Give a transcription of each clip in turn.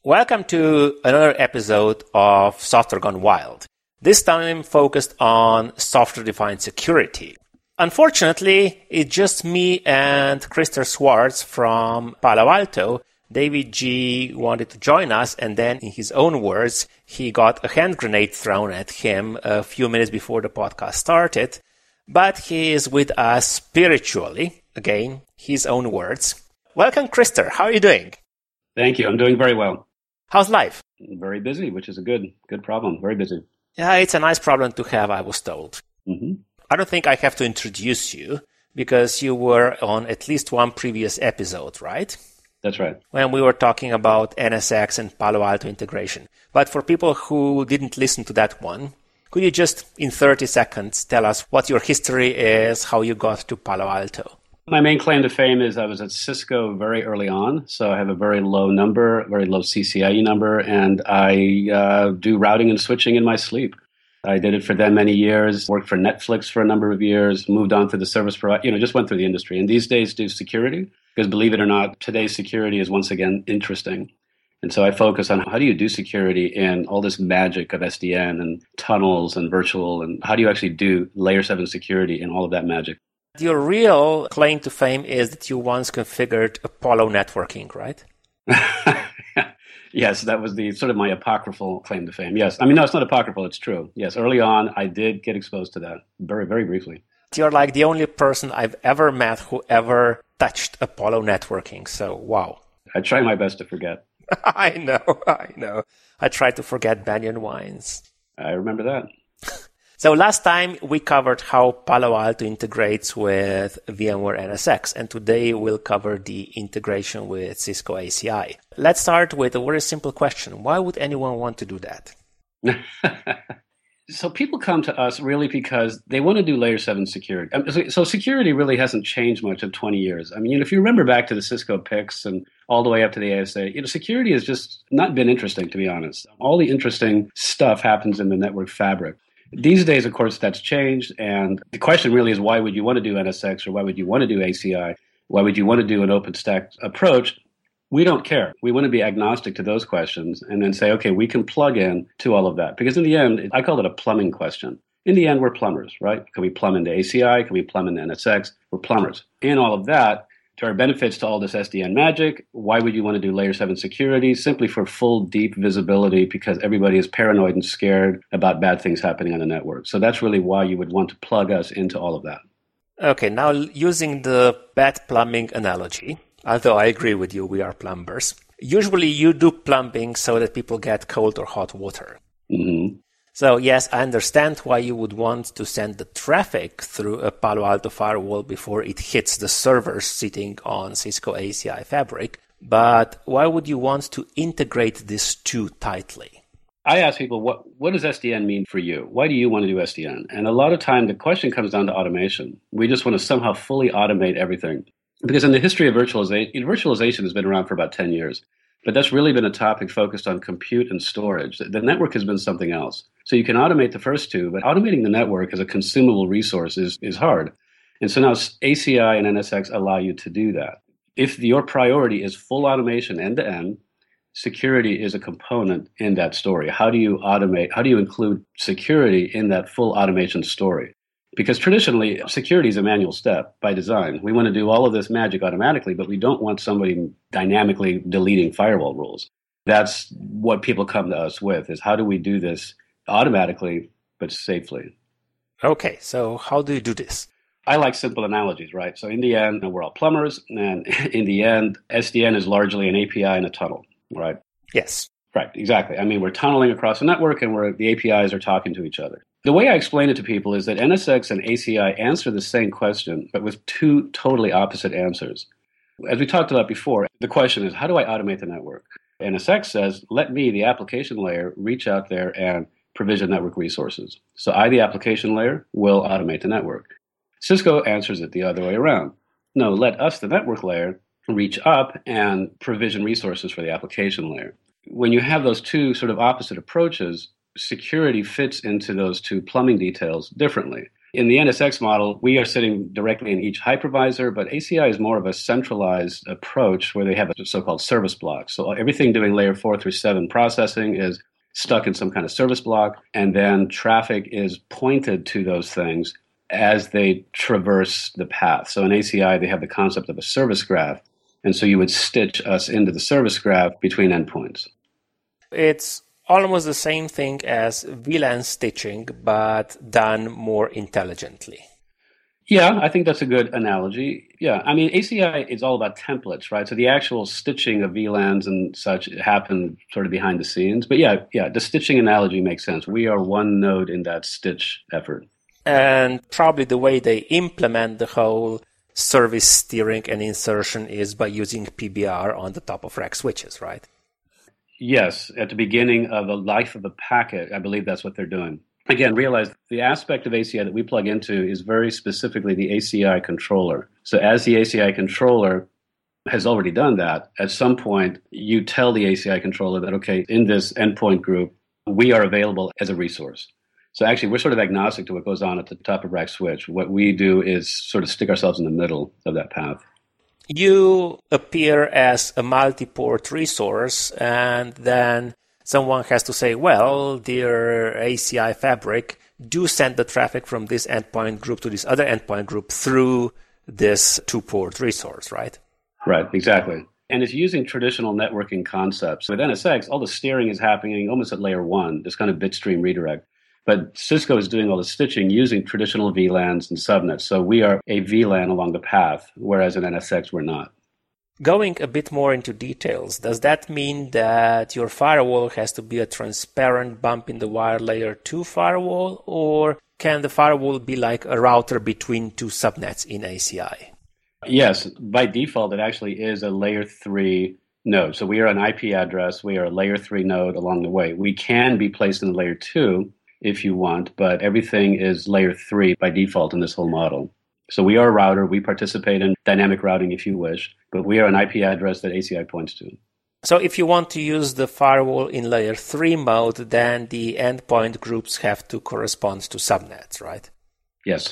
Welcome to another episode of Software Gone Wild. This time focused on software-defined security. Unfortunately, it's just me and Krister Swartz from Palo Alto. David G. wanted to join us, and then in his own words, he got a hand grenade thrown at him a few minutes before the podcast started. But he is with us spiritually. Again, his own words. Welcome, Krister. How are you doing? Thank you. I'm doing very well. How's life? Very busy, which is a good problem. Very busy. Yeah, it's a nice problem to have, I was told. Mm-hmm. I don't think I have to introduce you because you were on at least one previous episode, right? That's right. When we were talking about NSX and Palo Alto integration. But for people who didn't listen to that one, could you just, in 30 seconds, tell us what your history is, how you got to Palo Alto? My main claim to fame is I was at Cisco very early on, so I have a very low number, very low CCIE number, and I do routing and switching in my sleep. I did it for them many years, worked for Netflix for a number of years, moved on to the service provider, just went through the industry. And these days do security, because believe it or not, today's security is once again interesting. And so I focus on how do you do security in all this magic of SDN and tunnels and virtual, and how do you actually do layer 7 security in all of that magic. Your real claim to fame is that you once configured Apollo networking, right? Yes, that was the sort of my apocryphal claim to fame. Yes. I mean, no, it's not apocryphal. It's true. Yes. Early on, I did get exposed to that very, very briefly. You're like the only person I've ever met who ever touched Apollo networking. So, wow. I try my best to forget. I know. I try to forget Banyan Wines. I remember that. So last time we covered how Palo Alto integrates with VMware NSX, and today we'll cover the integration with Cisco ACI. Let's start with a very simple question. Why would anyone want to do that? So people come to us really because they want to do layer 7 security. So security really hasn't changed much in 20 years. I mean, if you remember back to the Cisco PICs and all the way up to the ASA, security has just not been interesting, to be honest. All the interesting stuff happens in the network fabric. These days, of course, that's changed. And the question really is, why would you want to do NSX, or why would you want to do ACI? Why would you want to do an OpenStack approach? We don't care. We want to be agnostic to those questions and then say, okay, we can plug in to all of that. Because in the end, I call it a plumbing question. In the end, we're plumbers, right? Can we plumb into ACI? Can we plumb into NSX? We're plumbers. In all of that, there are benefits to all this SDN magic. Why would you want to do layer 7 security? Simply for full, deep visibility, because everybody is paranoid and scared about bad things happening on the network. So that's really why you would want to plug us into all of that. Okay, now using the bad plumbing analogy, although I agree with you, we are plumbers. Usually you do plumbing so that people get cold or hot water. Mm-hmm. So yes, I understand why you would want to send the traffic through a Palo Alto firewall before it hits the servers sitting on Cisco ACI fabric. But why would you want to integrate this too tightly? I ask people, what does SDN mean for you? Why do you want to do SDN? And a lot of time, the question comes down to automation. We just want to somehow fully automate everything. Because in the history of virtualization has been around for about 10 years. But that's really been a topic focused on compute and storage. The network has been something else. So you can automate the first two, but automating the network as a consumable resource is hard. And so now ACI and NSX allow you to do that. If your priority is full automation end-to-end, security is a component in that story. How do you automate? How do you include security in that full automation story? Because traditionally, security is a manual step by design. We want to do all of this magic automatically, but we don't want somebody dynamically deleting firewall rules. That's what people come to us with, is how do we do this automatically but safely? Okay, so how do you do this? I like simple analogies, right? So in the end, we're all plumbers, and in the end, SDN is largely an API and a tunnel, right? Yes. Right, exactly. I mean, we're tunneling across a network, and the APIs are talking to each other. The way I explain it to people is that NSX and ACI answer the same question, but with two totally opposite answers. As we talked about before, the question is, how do I automate the network? NSX says, let me, the application layer, reach out there and provision network resources. So I, the application layer, will automate the network. Cisco answers it the other way around. No, let us, the network layer, reach up and provision resources for the application layer. When you have those two sort of opposite approaches, security fits into those two plumbing details differently. In the NSX model, we are sitting directly in each hypervisor, but ACI is more of a centralized approach where they have a so-called service block. So everything doing layer 4 through 7 processing is stuck in some kind of service block, and then traffic is pointed to those things as they traverse the path. So in ACI, they have the concept of a service graph, and so you would stitch us into the service graph between endpoints. It's almost the same thing as VLAN stitching, but done more intelligently. Yeah, I think that's a good analogy. Yeah, I mean, ACI is all about templates, right? So the actual stitching of VLANs and such happen sort of behind the scenes. But yeah, the stitching analogy makes sense. We are one node in that stitch effort. And probably the way they implement the whole service steering and insertion is by using PBR on the top of rack switches, right? Yes, at the beginning of the life of a packet, I believe that's what they're doing. Again, realize the aspect of ACI that we plug into is very specifically the ACI controller. So as the ACI controller has already done that, at some point you tell the ACI controller that, okay, in this endpoint group, we are available as a resource. So actually, we're sort of agnostic to what goes on at the top of rack switch. What we do is sort of stick ourselves in the middle of that path. You appear as a multi-port resource, and then someone has to say, well, dear ACI fabric, do send the traffic from this endpoint group to this other endpoint group through this two-port resource, right? Right, exactly. And it's using traditional networking concepts. With NSX, all the steering is happening almost at layer 1, this kind of bitstream redirect. But Cisco is doing all the stitching using traditional VLANs and subnets. So we are a VLAN along the path, whereas in NSX we're not. Going a bit more into details, does that mean that your firewall has to be a transparent bump in the wire layer 2 firewall, or can the firewall be like a router between two subnets in ACI? Yes, by default it actually is a layer 3 node. So we are an IP address, we are a layer 3 node along the way. We can be placed in layer 2 if you want, but everything is layer 3 by default in this whole model. So we are a router, we participate in dynamic routing if you wish, but we are an IP address that ACI points to. So if you want to use the firewall in layer 3 mode, then the endpoint groups have to correspond to subnets, right? Yes.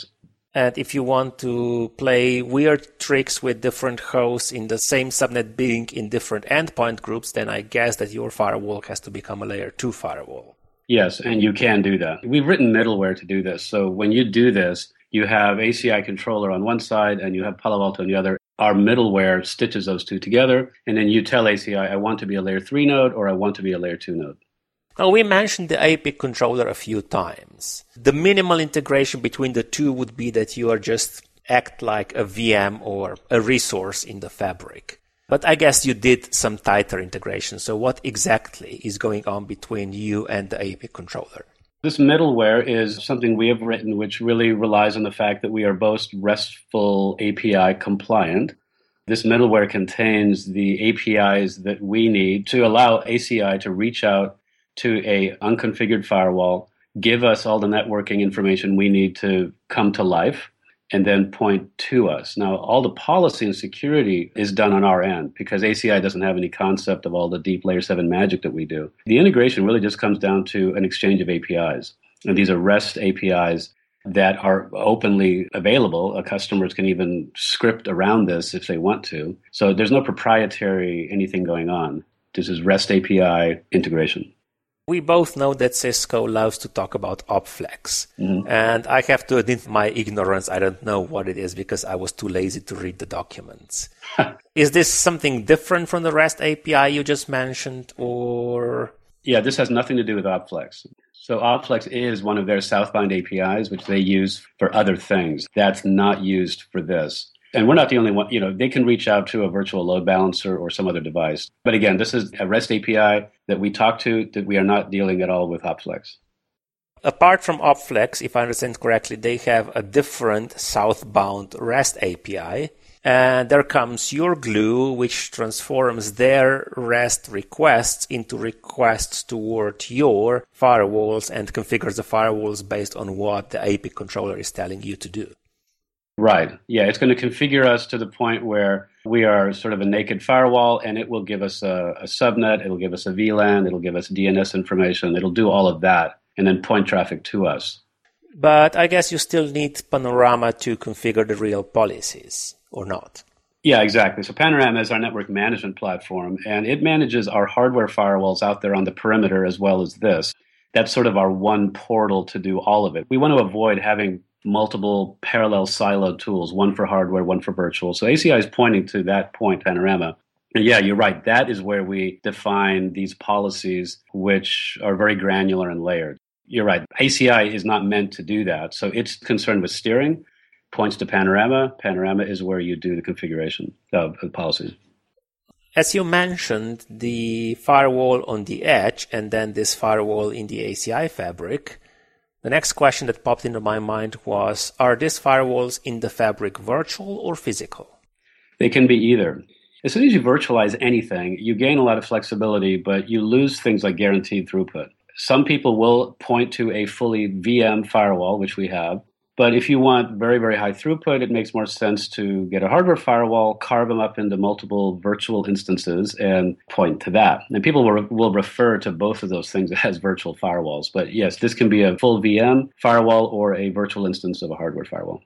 And if you want to play weird tricks with different hosts in the same subnet being in different endpoint groups, then I guess that your firewall has to become a layer 2 firewall. Yes, and you can do that. We've written middleware to do this. So when you do this, you have ACI controller on one side and you have Palo Alto on the other. Our middleware stitches those two together, and then you tell ACI, I want to be a layer 3 node or I want to be a layer 2 node. Now, we mentioned the APIC controller a few times. The minimal integration between the two would be that you are just act like a VM or a resource in the fabric. But I guess you did some tighter integration. So what exactly is going on between you and the APIC controller? This middleware is something we have written which really relies on the fact that we are both RESTful API compliant. This middleware contains the APIs that we need to allow ACI to reach out to a unconfigured firewall, give us all the networking information we need to come to life, and then point to us. Now, all the policy and security is done on our end because ACI doesn't have any concept of all the deep layer 7 magic that we do. The integration really just comes down to an exchange of APIs. And these are REST APIs that are openly available. Customers can even script around this if they want to. So there's no proprietary anything going on. This is REST API integration. We both know that Cisco loves to talk about OpFlex. Mm-hmm. And I have to admit my ignorance. I don't know what it is because I was too lazy to read the documents. Is this something different from the REST API you just mentioned, or? Yeah, this has nothing to do with OpFlex. So OpFlex is one of their southbound APIs, which they use for other things. That's not used for this. And we're not the only one. They can reach out to a virtual load balancer or some other device. But again, this is a REST API that we talk to, that we are not dealing at all with OpFlex. Apart from OpFlex, if I understand correctly, they have a different southbound REST API. And there comes your glue, which transforms their REST requests into requests toward your firewalls and configures the firewalls based on what the APIC controller is telling you to do. Right. Yeah, it's going to configure us to the point where we are sort of a naked firewall, and it will give us a subnet, it'll give us a VLAN, it'll give us DNS information, it'll do all of that, and then point traffic to us. But I guess you still need Panorama to configure the real policies, or not? Yeah, exactly. So Panorama is our network management platform, and it manages our hardware firewalls out there on the perimeter as well as this. That's sort of our one portal to do all of it. We want to avoid having multiple parallel siloed tools, one for hardware, one for virtual. So ACI is pointing to that point, Panorama. And yeah, you're right. That is where we define these policies, which are very granular and layered. You're right. ACI is not meant to do that. So it's concerned with steering, points to Panorama. Panorama is where you do the configuration of the policies. As you mentioned, the firewall on the edge and then this firewall in the ACI fabric, the next question that popped into my mind was, are these firewalls in the fabric virtual or physical? They can be either. As soon as you virtualize anything, you gain a lot of flexibility, but you lose things like guaranteed throughput. Some people will point to a fully VM firewall, which we have. But if you want very, very high throughput, it makes more sense to get a hardware firewall, carve them up into multiple virtual instances, and point to that. And people will refer to both of those things as virtual firewalls. But yes, this can be a full VM firewall or a virtual instance of a hardware firewall.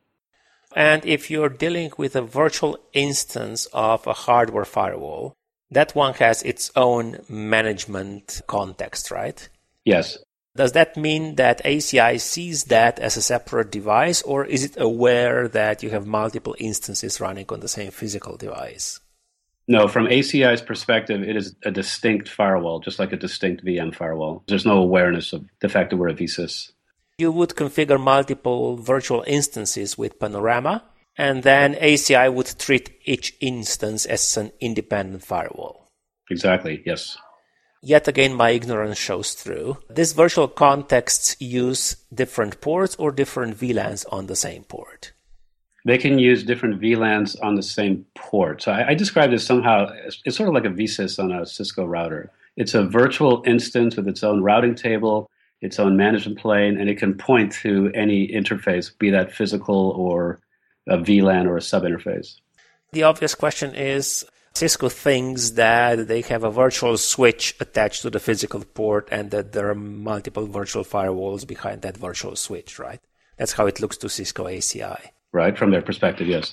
And if you're dealing with a virtual instance of a hardware firewall, that one has its own management context, right? Yes. Does that mean that ACI sees that as a separate device, or is it aware that you have multiple instances running on the same physical device? No, from ACI's perspective, it is a distinct firewall, just like a distinct VM firewall. There's no awareness of the fact that we're a vSys. You would configure multiple virtual instances with Panorama, and then ACI would treat each instance as an independent firewall. Exactly, yes. Yet again, my ignorance shows through. These virtual contexts use different ports or different VLANs on the same port. They can use different VLANs on the same port. So I describe this somehow, it's sort of like a vSys on a Cisco router. It's a virtual instance with its own routing table, its own management plane, and it can point to any interface, be that physical or a VLAN or a sub-interface. The obvious question is, Cisco thinks that they have a virtual switch attached to the physical port and that there are multiple virtual firewalls behind that virtual switch, right? That's how it looks to Cisco ACI. Right, from their perspective, yes.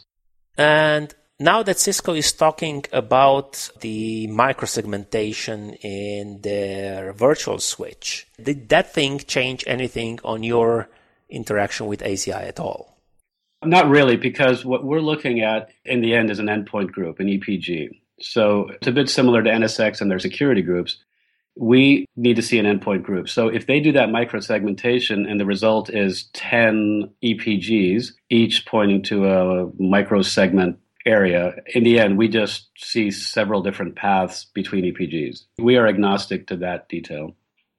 And now that Cisco is talking about the microsegmentation in their virtual switch, did that thing change anything on your interaction with ACI at all? Not really, because what we're looking at in the end is an endpoint group, an EPG. So it's a bit similar to NSX and their security groups. We need to see an endpoint group. So if they do that microsegmentation and the result is 10 EPGs, each pointing to a microsegment area, in the end, we just see several different paths between EPGs. We are agnostic to that detail.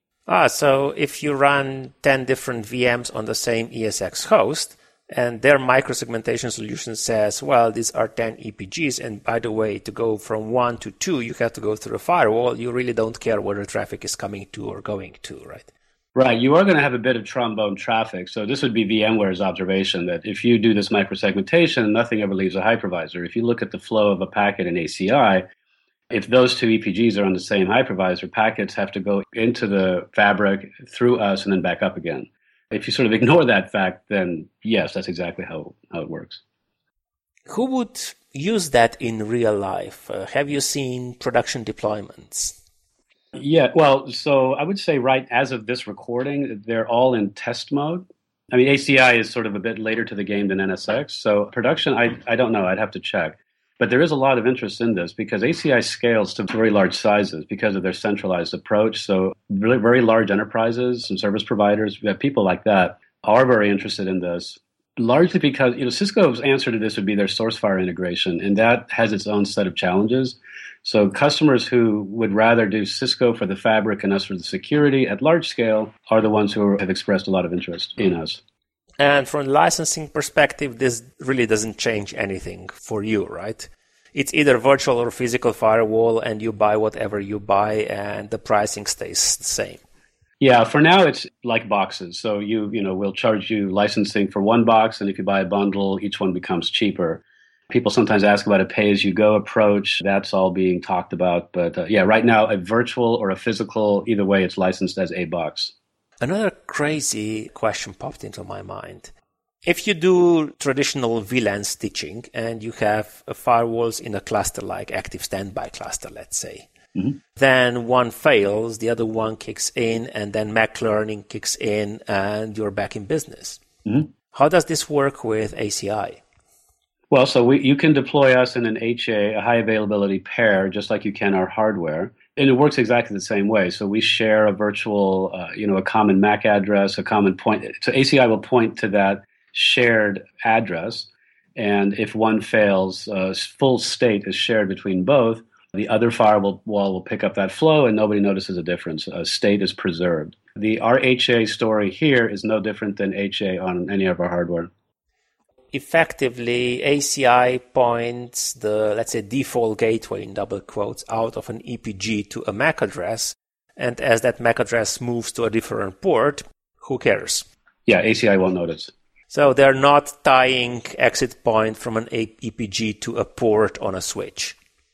So if you run 10 different VMs on the same ESX host, and their microsegmentation solution says, well, these are 10 EPGs, and by the way, to go from 1 to 2, you have to go through a firewall. You really don't care where the traffic is coming to or going to, right? Right. You are going to have a bit of trombone traffic. So this would be VMware's observation that if you do this microsegmentation, nothing ever leaves a hypervisor. If you look at the flow of a packet in ACI, if those two EPGs are on the same hypervisor, packets have to go into the fabric through us and then back up again. If you sort of ignore that fact, then yes, that's exactly how it works. Who would use that in real life? Have you seen production deployments? Yeah, well, so I would say right as of this recording, they're all in test mode. I mean, ACI is sort of a bit later to the game than NSX. So production, I don't know. I'd have to check. But there is a lot of interest in this because ACI scales to very large sizes because of their centralized approach. So really very large enterprises, some service providers, people like that are very interested in this, largely because Cisco's answer to this would be their SourceFire integration, and that has its own set of challenges. So customers who would rather do Cisco for the fabric and us for the security at large scale are the ones who have expressed a lot of interest in us. And from a licensing perspective, this really doesn't change anything for you, right? It's either virtual or physical firewall, and you buy whatever you buy, and the pricing stays the same. Yeah, for now it's like boxes. So we'll charge you licensing for one box, and if you buy a bundle, each one becomes cheaper. People sometimes ask about a pay-as-you-go approach. That's all being talked about. But right now, a virtual or a physical, either way, it's licensed as a box. Another crazy question popped into my mind. If you do traditional VLAN stitching and you have firewalls in a cluster like active standby cluster, let's say, then one fails, the other one kicks in, and then Mac Learning kicks in, and you're back in business. How does this work with ACI? Well, so you can deploy us in an HA, a high availability pair, just like you can our hardware. And it works exactly the same way. So we share a virtual, a common MAC address, a common point. So ACI will point to that shared address. And if one fails, full state is shared between both. The other firewall will pick up that flow and nobody notices a difference. State is preserved. Our HA story here is no different than HA on any of our hardware. Effectively, ACI points the, let's say, default gateway in double quotes out of an EPG to a MAC address. And as that MAC address moves to a different port, who cares? Yeah, ACI won't notice. So they're not tying exit point from an EPG to a port on a switch.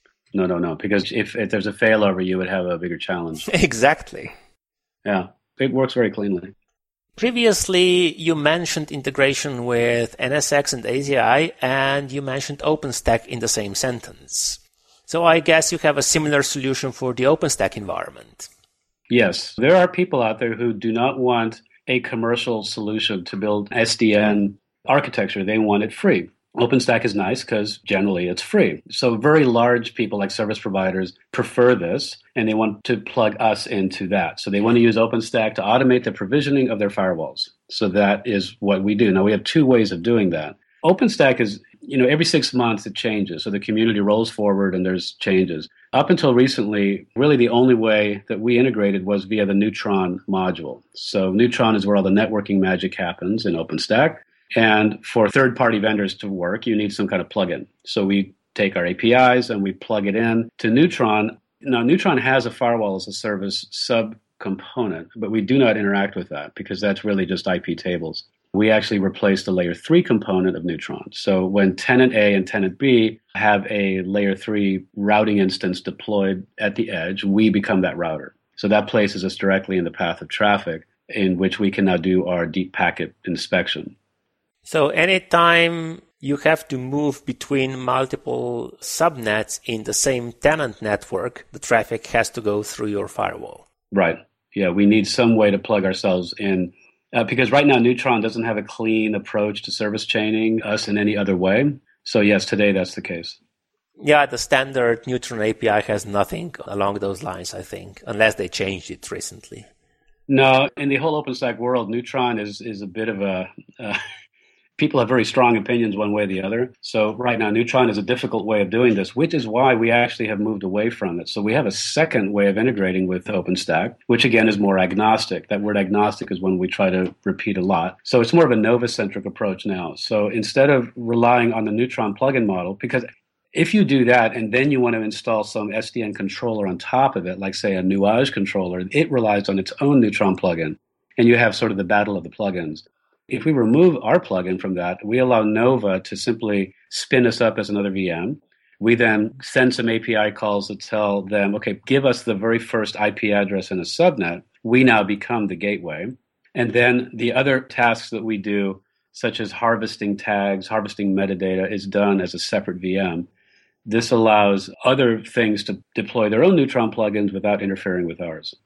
No. Because if there's a failover, you would have a bigger challenge. Exactly. Yeah, it works very cleanly. Previously, you mentioned integration with NSX and ACI, and you mentioned OpenStack in the same sentence. So I guess you have a similar solution for the OpenStack environment. Yes, there are people out there who do not want a commercial solution to build SDN architecture. They want it free. OpenStack is nice because generally it's free. So very large people like service providers prefer this, and they want to plug us into that. So they want to use OpenStack to automate the provisioning of their firewalls. So that is what we do. Now, we have two ways of doing that. OpenStack is, every 6 months it changes. So the community rolls forward and there's changes. Up until recently, really the only way that we integrated was via the Neutron module. So Neutron is where all the networking magic happens in OpenStack. And for third-party vendors to work, you need some kind of plugin. So we take our APIs and we plug it in to Neutron. Now, Neutron has a firewall as a service sub-component, but we do not interact with that because that's really just IP tables. We actually replace the layer 3 component of Neutron. So when tenant A and tenant B have a layer 3 routing instance deployed at the edge, we become that router. So that places us directly in the path of traffic in which we can now do our deep packet inspection. So anytime you have to move between multiple subnets in the same tenant network, the traffic has to go through your firewall. Right. Yeah, we need some way to plug ourselves in. Because right now, Neutron doesn't have a clean approach to service chaining us in any other way. So yes, today that's the case. Yeah, the standard Neutron API has nothing along those lines, I think, unless they changed it recently. No, in the whole OpenStack world, Neutron is a bit of a... people have very strong opinions one way or the other. So right now, Neutron is a difficult way of doing this, which is why we actually have moved away from it. So we have a second way of integrating with OpenStack, which again is more agnostic. That word agnostic is one we try to repeat a lot. So it's more of a Nova-centric approach now. So instead of relying on the Neutron plugin model, because if you do that and then you want to install some SDN controller on top of it, like say a Nuage controller, it relies on its own Neutron plugin. And you have sort of the battle of the plugins. If we remove our plugin from that, we allow Nova to simply spin us up as another VM. We then send some API calls that tell them, okay, give us the very first IP address in a subnet. We now become the gateway. And then the other tasks that we do, such as harvesting tags, harvesting metadata, is done as a separate VM. This allows other things to deploy their own Neutron plugins without interfering with ours.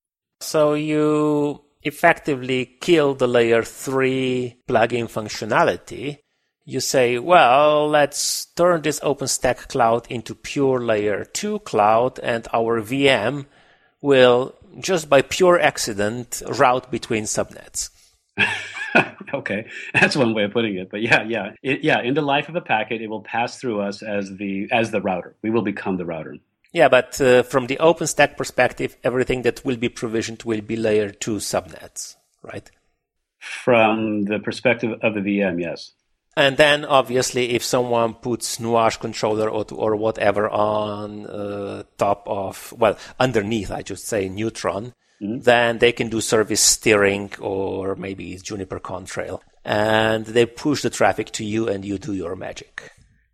So you effectively kill the layer 3 plugin functionality. You say, well, let's turn this OpenStack cloud into pure layer 2 cloud, and our VM will, just by pure accident, route between subnets. Okay, that's one way of putting it. But yeah, in the life of a packet, it will pass through us as the router. We will become the router. Yeah, but from the OpenStack perspective, everything that will be provisioned will be layer 2 subnets, right? From the perspective of the VM, yes. And then, obviously, if someone puts Nuage controller or whatever on top of, underneath, I should say, Neutron, then they can do service steering or maybe Juniper Contrail. And they push the traffic to you and you do your magic.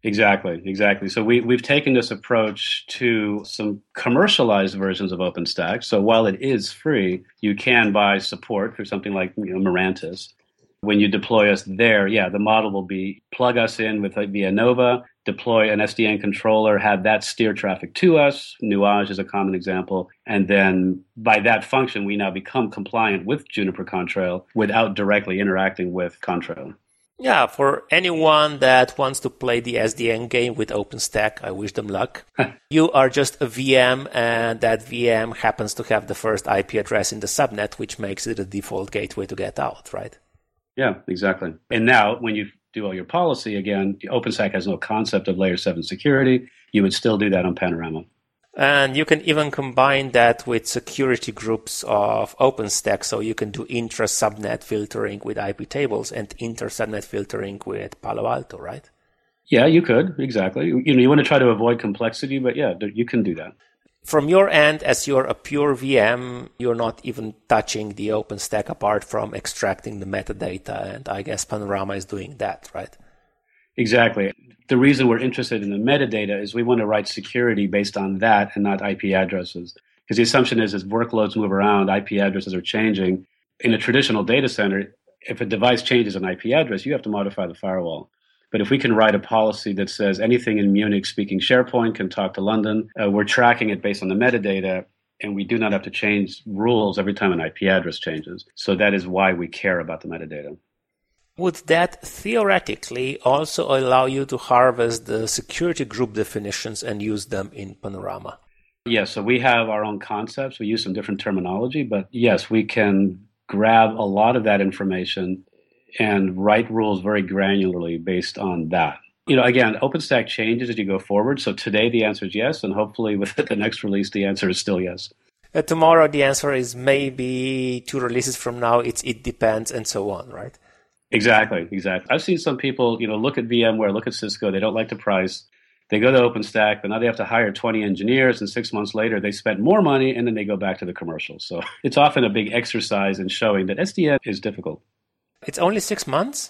Exactly. So we've taken this approach to some commercialized versions of OpenStack. So while it is free, you can buy support for something like Mirantis. When you deploy us there, yeah, the model will be plug us in with via Nova, deploy an SDN controller, have that steer traffic to us. Nuage is a common example. And then by that function, we now become compliant with Juniper Contrail without directly interacting with Contrail. Yeah, for anyone that wants to play the SDN game with OpenStack, I wish them luck. You are just a VM, and that VM happens to have the first IP address in the subnet, which makes it a default gateway to get out, right? Yeah, exactly. And now when you do all your policy, again, OpenStack has no concept of layer 7 security. You would still do that on Panorama. And you can even combine that with security groups of OpenStack, so you can do intra-subnet filtering with IP tables and inter-subnet filtering with Palo Alto, right? Yeah, you could, exactly. You want to try to avoid complexity, but yeah, you can do that. From your end, as you're a pure VM, you're not even touching the OpenStack apart from extracting the metadata, and I guess Panorama is doing that, right? Exactly. The reason we're interested in the metadata is we want to write security based on that and not IP addresses. Because the assumption is as workloads move around, IP addresses are changing. In a traditional data center, if a device changes an IP address, you have to modify the firewall. But if we can write a policy that says anything in Munich speaking SharePoint can talk to London, we're tracking it based on the metadata, and we do not have to change rules every time an IP address changes. So that is why we care about the metadata. Would that theoretically also allow you to harvest the security group definitions and use them in Panorama? Yes, so we have our own concepts. We use some different terminology, but yes, we can grab a lot of that information and write rules very granularly based on that. Again, OpenStack changes as you go forward. So today the answer is yes, and hopefully with the next release the answer is still yes. Tomorrow the answer is maybe 2 releases from now. It depends and so on, right? Exactly. I've seen some people, look at VMware, look at Cisco. They don't like the price. They go to OpenStack, but now they have to hire 20 engineers, and 6 months later they spend more money, and then they go back to the commercial. So it's often a big exercise in showing that SDN is difficult. It's only 6 months?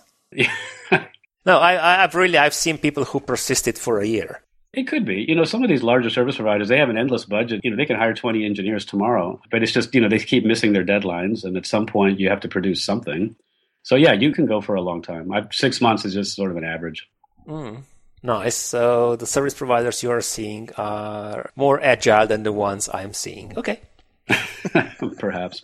No, I've seen people who persisted for a year. It could be. Some of these larger service providers, they have an endless budget. They can hire 20 engineers tomorrow, but it's just, they keep missing their deadlines, and at some point you have to produce something. So yeah, you can go for a long time. 6 months is just sort of an average. Nice. So the service providers you are seeing are more agile than the ones I'm seeing. Okay. Perhaps.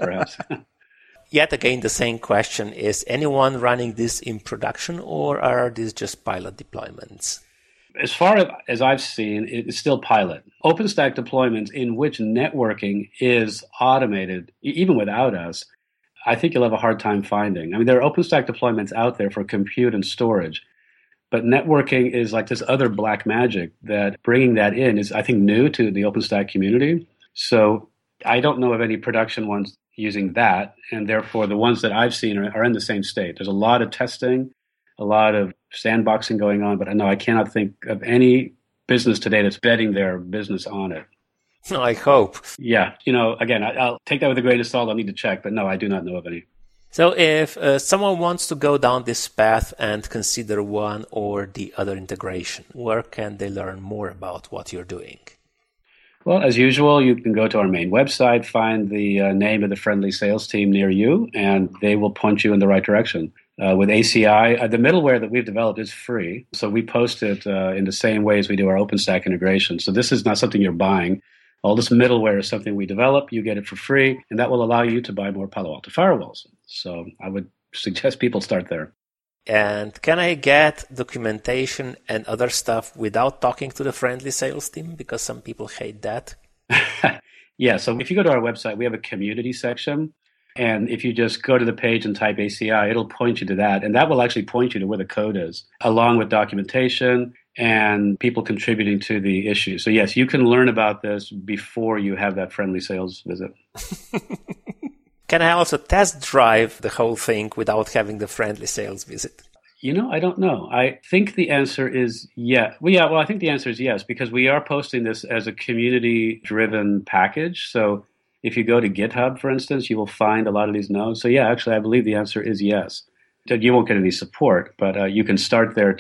Yet again, the same question. Is anyone running this in production, or are these just pilot deployments? As far as I've seen, it's still pilot. OpenStack deployments in which networking is automated, even without us, I think you'll have a hard time finding. I mean, there are OpenStack deployments out there for compute and storage, but networking is like this other black magic that bringing that in is, I think, new to the OpenStack community. So I don't know of any production ones using that, and therefore the ones that I've seen are in the same state. There's a lot of testing, a lot of sandboxing going on, but no, I cannot think of any business today that's betting their business on it. I hope. Yeah. Again, I'll take that with a grain of salt. I'll need to check, but no, I do not know of any. So if someone wants to go down this path and consider one or the other integration, where can they learn more about what you're doing? Well, as usual, you can go to our main website, find the name of the friendly sales team near you, and they will point you in the right direction. With ACI, the middleware that we've developed is free, so we post it in the same way as we do our OpenStack integration. So this is not something you're buying. All this middleware is something we develop. You get it for free, and that will allow you to buy more Palo Alto firewalls. So I would suggest people start there. And can I get documentation and other stuff without talking to the friendly sales team? Because some people hate that. Yeah, so if you go to our website, we have a community section. And if you just go to the page and type ACI, it'll point you to that. And that will actually point you to where the code is, along with documentation and people contributing to the issue. So yes, you can learn about this before you have that friendly sales visit. Can I also test drive the whole thing without having the friendly sales visit? I don't know. I think the answer is yes. Well, I think the answer is yes, because we are posting this as a community-driven package. So if you go to GitHub, for instance, you will find a lot of these nodes. So yeah, actually, I believe the answer is yes. You won't get any support, but you can start there to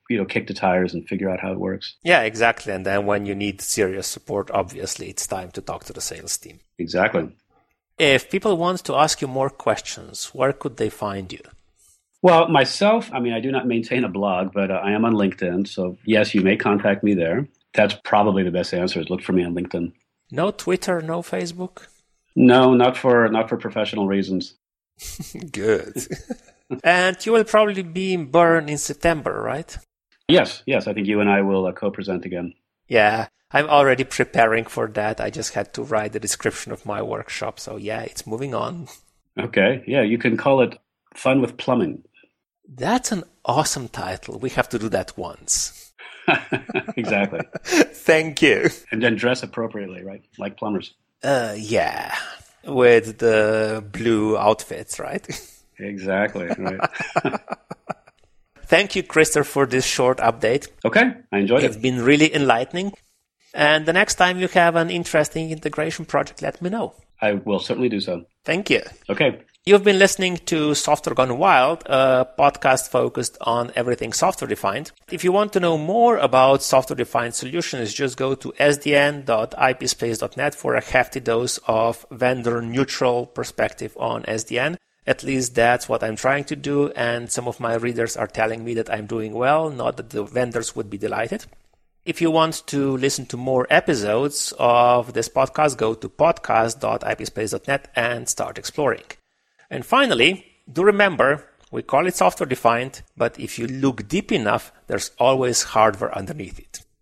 kick the tires and figure out how it works. Yeah, exactly. And then when you need serious support, obviously, it's time to talk to the sales team. Exactly. If people want to ask you more questions, where could they find you? Well, myself, I do not maintain a blog, but I am on LinkedIn. So yes, you may contact me there. That's probably the best answer is look for me on LinkedIn. No Twitter, no Facebook? No, not for professional reasons. Good. And you will probably be in Bern in September, right? Yes. I think you and I will co-present again. Yeah, I'm already preparing for that. I just had to write the description of my workshop. So yeah, it's moving on. Okay. Yeah, you can call it Fun with Plumbing. That's an awesome title. We have to do that once. Exactly. Thank you. And then dress appropriately, right? Like plumbers. Yeah. With the blue outfits, right? Exactly. Right. Thank you, Christopher, for this short update. Okay. I enjoyed it. It's been really enlightening. And the next time you have an interesting integration project, let me know. I will certainly do so. Thank you. Okay. You've been listening to Software Gone Wild, a podcast focused on everything software-defined. If you want to know more about software-defined solutions, just go to sdn.ipspace.net for a hefty dose of vendor-neutral perspective on SDN. At least that's what I'm trying to do, and some of my readers are telling me that I'm doing well, not that the vendors would be delighted. If you want to listen to more episodes of this podcast, go to podcast.ipspace.net and start exploring. And finally, do remember, we call it software defined, but if you look deep enough, there's always hardware underneath it.